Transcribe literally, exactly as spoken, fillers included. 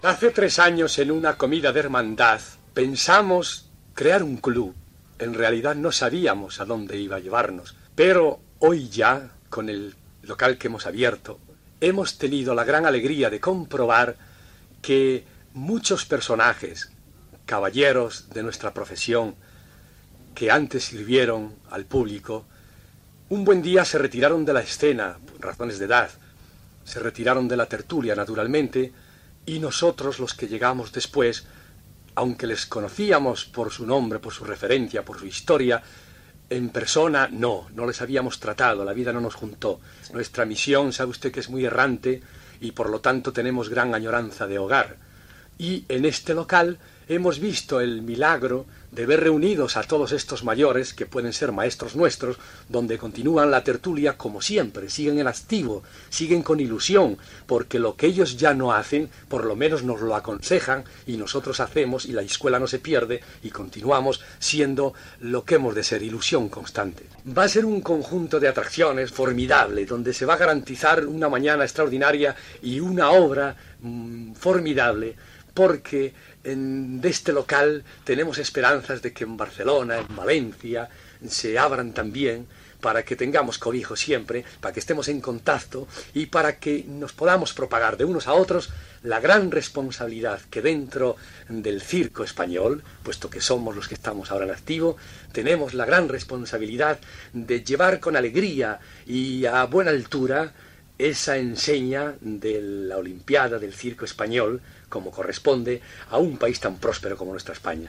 Hace tres años, en una comida de hermandad, pensamos crear un club. En realidad no sabíamos a dónde iba a llevarnos, pero hoy ya, con el local que hemos abierto, hemos tenido la gran alegría de comprobar que muchos personajes, caballeros de nuestra profesión, que antes sirvieron al público, un buen día se retiraron de la escena, por razones de edad, se retiraron de la tertulia, naturalmente, y nosotros, los que llegamos después, aunque les conocíamos por su nombre, por su referencia, por su historia, en persona no, no les habíamos tratado, la vida no nos juntó. Sí. Nuestra misión, sabe usted que es muy errante, y por lo tanto tenemos gran añoranza de hogar. Y en este local hemos visto el milagro de ver reunidos a todos estos mayores, que pueden ser maestros nuestros, donde continúan la tertulia como siempre, siguen en activo, siguen con ilusión, porque lo que ellos ya no hacen, por lo menos nos lo aconsejan, y nosotros hacemos, y la escuela no se pierde, y continuamos siendo lo que hemos de ser, ilusión constante. Va a ser un conjunto de atracciones formidable, donde se va a garantizar una mañana extraordinaria y una obra mmm, formidable, porque en, de este local tenemos esperanzas de que en Barcelona, en Valencia, se abran también, para que tengamos cobijo siempre, para que estemos en contacto y para que nos podamos propagar de unos a otros la gran responsabilidad que dentro del circo español, puesto que somos los que estamos ahora en activo, tenemos la gran responsabilidad de llevar con alegría y a buena altura esa enseña de la Olimpiada del circo español, como corresponde a un país tan próspero como nuestra España.